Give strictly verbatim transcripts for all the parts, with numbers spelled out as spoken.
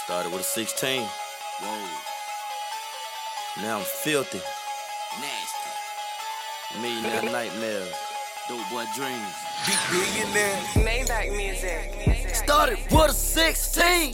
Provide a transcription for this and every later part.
Started with a sixteen. Whoa. Now I'm filthy. Nasty. Millionaire nightmares. Dope boy dreams. Big billionaire. Maybach music. Started with a sixteen,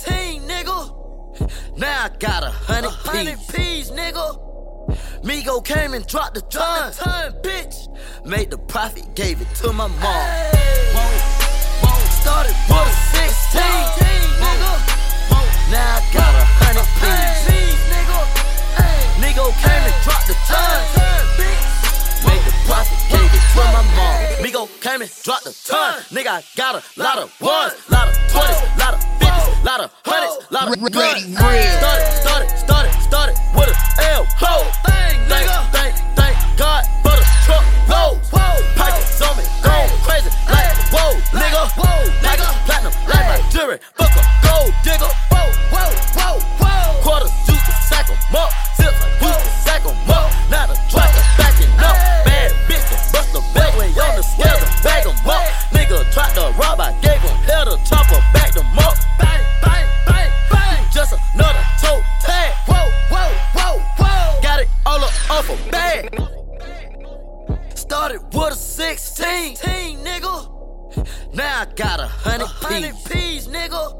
nigga. Now I got a hundred P's, nigga. Migo came and dropped the ton, ton, bitch. Made the profit, gave it to my mom. Whoa, whoa. Started with a sixteen, nigga. Now I got a hundred P's, nigga. Migo came and dropped the ton, bitch. Made the profit, gave it to my mom. Migo came and dropped the ton. Nigga, I got a lot of ones, lot of twenties, lot of fifties, lot of hundreds, lot of guns. Started, started, started, started with a L. Ho, thank, thank, thank, thank God for the truck loads. Pockets on me, going crazy like whoa, nigga. Nigga, platinum like my jewelry. Fuck a gold digger. Whoa, whoa, whoa, whoa. Quarters used to sack 'em up. Zips used to sack 'em up. Now the tractor backing up. Bad bitch to bust the beltway on the scale to bag 'em up. Nigga tried to rob, I gave him hell to chopper, backed 'em up. Bang, bang, bang, bang. Just another toe tag. Whoa, whoa, whoa, whoa. Got it all up off a bag. Started with a sixteen, nigga. Now I got a hundred P's, nigga.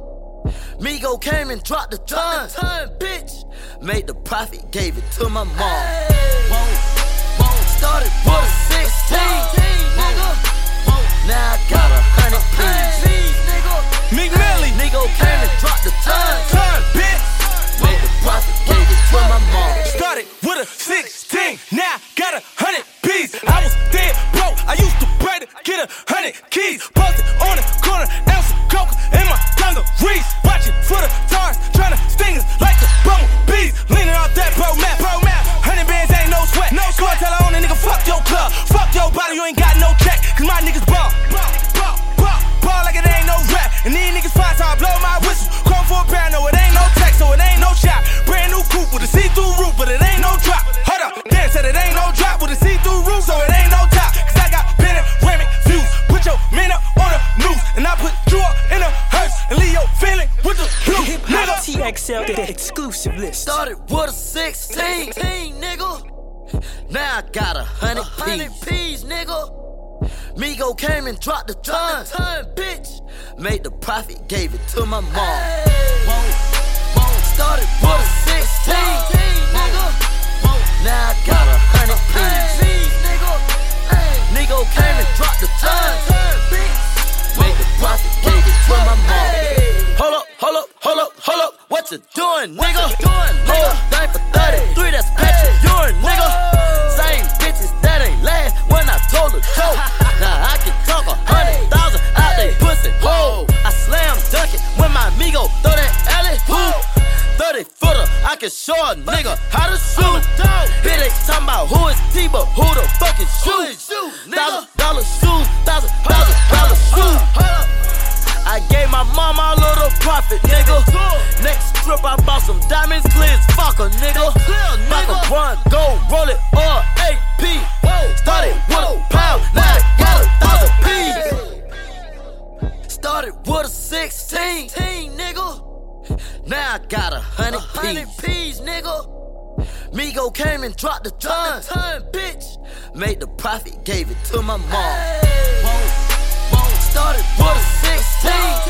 Migo came and dropped the ton, ton, bitch. Made the profit, gave it to my mom. Whoa, whoa. Started with a sixteen, nigga. Now I got a hundred P's, nigga. Meek Millie. Migo came and dropped the ton, Ton, bitch. made the profit, gave it to my mom. Started with a sixteen, now got a hundred P's. I was dead broke, I used to pray to get a hundred keys. Posted on the corner, ounce of coke in my dungarees. Watching for the stars, trying to sting us like the bumblebees. Leaning off that pro map, pro map. Hundred bands ain't no sweat. No sweat. Tell her on a nigga, fuck your club, fuck your body, you ain't got no check. Cause my niggas ball, ball, ball, ball, ball like it ain't no rap. And these niggas fight, so I blow my whistle. Call for a pound, no, it ain't no tax, so it ain't no shot. Brand new coupe with a see-through roof, but it ain't no drop. Hold up, Dan said it ain't no drop with a see-through roof, so it ain't no top. Cause I got panoramic views. Put your man up on the news, and I put you up in a hearse and leave your feeling with the blue. Hip Hop T X L, the exclusive list. Started with a sixteen, nigga. Now I got a hundred P's, nigga. Migo came and dropped the ton, ton, bitch. Made the profit, gave it to my mom. Whoa, whoa. Started with a sixteen, nigga. Now I got a hundred P's, nigga. Migo came and dropped the ton, ton, bitch. Made the profit, gave it to my mom. Hold up, hold up, hold up, hold up. What you doing, nigga? Whole thing for thirty-three, that's Patrick Ewing, nigga. Same bitches that ain't last when I told her joke. Now I can talk a hundred thousand out they pussy hole. I slam dunk it when my amigo throw that alley hoop. thirty footer, I can show a nigga how to shoot. Here they talking about who is T, but who the fuck is shoot? Thousand dollar shoes, thousand, thousand dollar shoes. I gave my mom all of the profit, nigga. Next trip, I bought some diamonds, clear as fuck a nigga. Like a run, go roll it, or A P. Started with a pound, now I got a thousand P's. Started with a sixteen, nigga. Now I got a hundred P's, nigga. Migo came and dropped the ton, ton, bitch. Made the profit, gave it to my mom. Started with a sixteen,